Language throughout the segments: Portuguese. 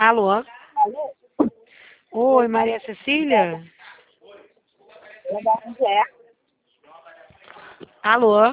Alô? Alô? Oi, Maria Cecília? Onde é? Alô?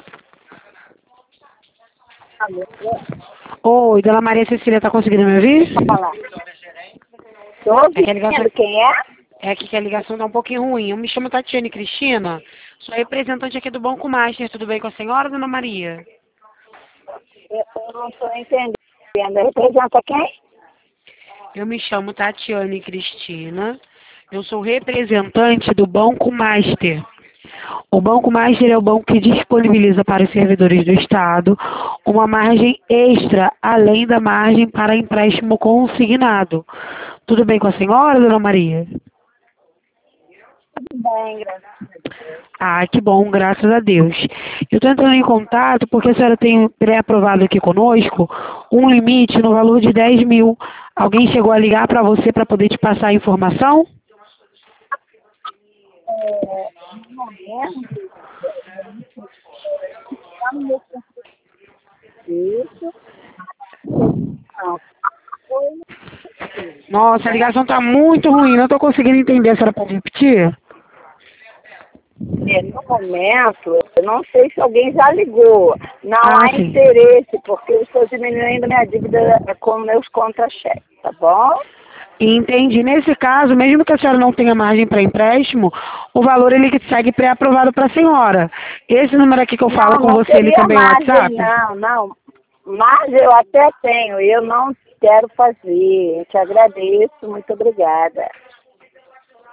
Alô? Oi, dona Maria Cecília, tá conseguindo me ouvir? Fala. Tô É que a ligação, ouvindo. Quem é? é que a ligação tá um pouquinho ruim. Eu me chamo Tatiane Cristina, sou representante aqui do Banco Master. Tudo bem com a senhora, dona Maria? Eu não estou entendendo. Representa quem? Eu me chamo Tatiane Cristina, eu sou representante do Banco Master. O Banco Master é o banco que disponibiliza para os servidores do Estado uma margem extra, além da margem para empréstimo consignado. Tudo bem com a senhora, dona Maria? Tudo bem, graças a Deus. Ah, que bom, graças a Deus. Eu estou entrando em contato porque a senhora tem pré-aprovado aqui conosco um limite no valor de 10 mil. Alguém chegou a ligar para você para poder te passar a informação? No momento, estamos isso. Não. Nossa, a ligação está muito ruim, não estou conseguindo entender. A senhora pode repetir? No momento, eu não sei se alguém já ligou. Não Ah, há sim. interesse, porque eu estou diminuindo minha dívida com meus contra-cheques, tá bom? Entendi. Nesse caso, mesmo que a senhora não tenha margem para empréstimo, o valor ele que segue pré-aprovado para a senhora. Esse número aqui que eu falo Não, com não você, ele teria também é o margem, WhatsApp? não. Mas eu até tenho, eu não quero fazer. Eu te agradeço, muito obrigada.